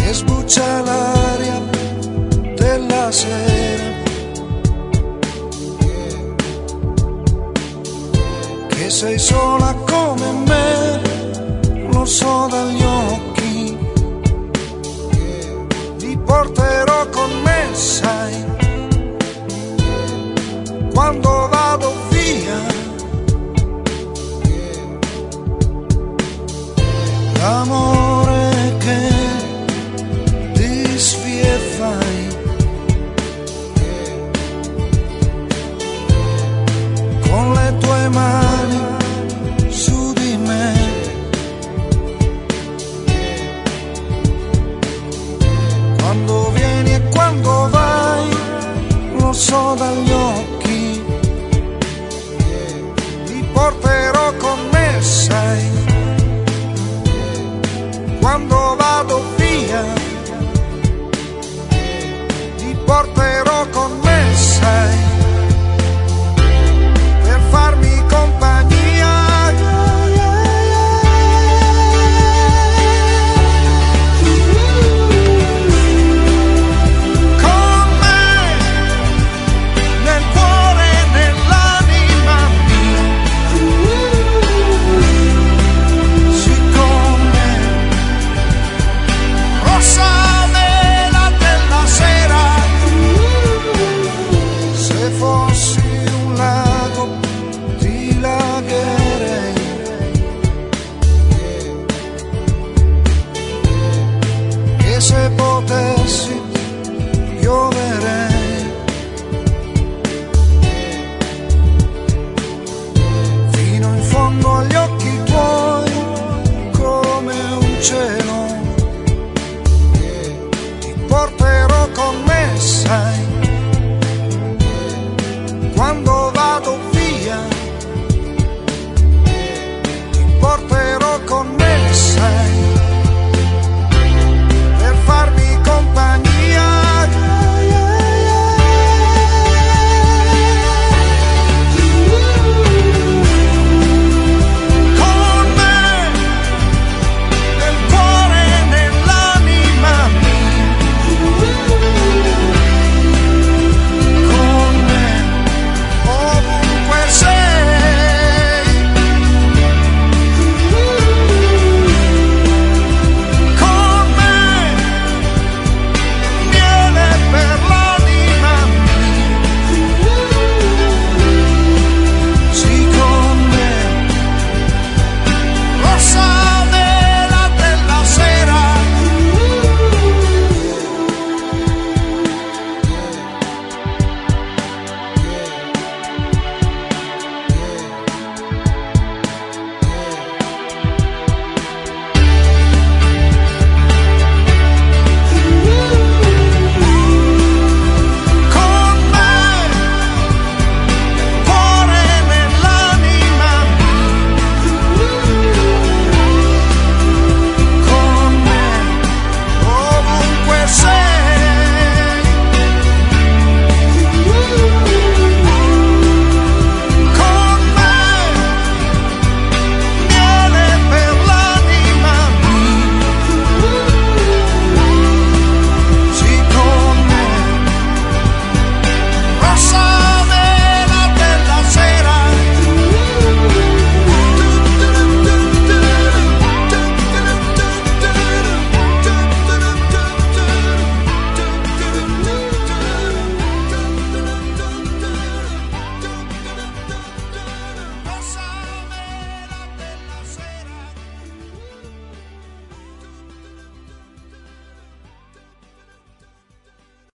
che sbuccia l'aria della sera, che sei sola come me, lo so dagli occhi, ti porterò con me, sai, quando vado via. L'amore che disfi e fai, con le tue mani su di me, quando vieni e quando vai, lo so dagli occhi, ti porterò con me, sai, quando vado via, ti porterò con me, sai, per farmi compagnia. Con me, nel cuore e nell'anima mia, siccome rossa vela della sera, se fossi un lago ti lagherei, e se potessi